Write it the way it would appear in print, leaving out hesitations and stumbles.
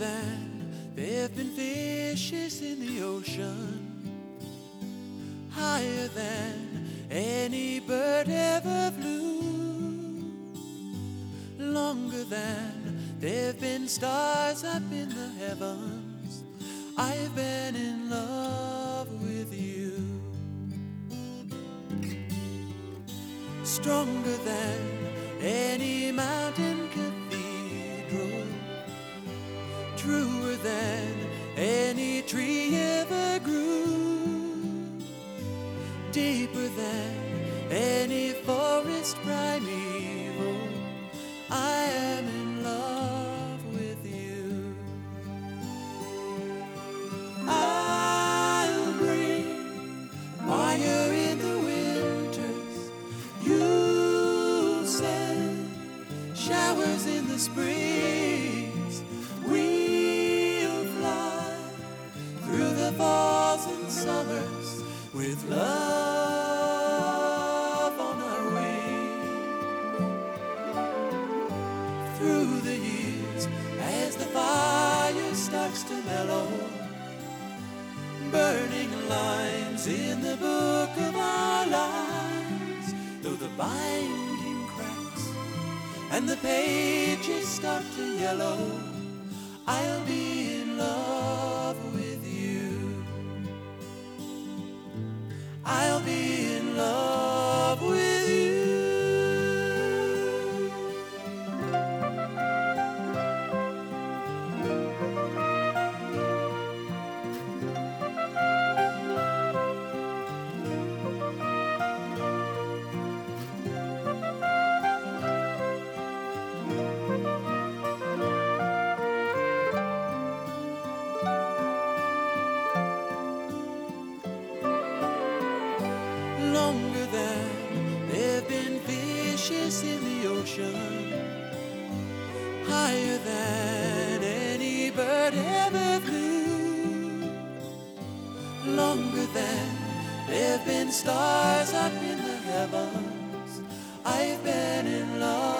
than there've been fishes in the ocean, higher than any bird ever flew, longer than there've been stars up in the heavens. I've been in love with you. Stronger than any mountain cathedral, truer than any tree ever grew, deeper than any forest primeval. I am in love with you. I'll bring fire in the winters, you'll send showers in the springs. We'll fly through the falls and summers with love on our wings. Through the years, as the fire starts to mellow, burning lines in the book of our lives, though the binding cracks and the pages start to yellow, I'll be in love with you. I'll be in love with you. Longer than there've been fishes in the ocean, higher than any bird ever flew, longer than there've been stars up in the heavens. I've been in love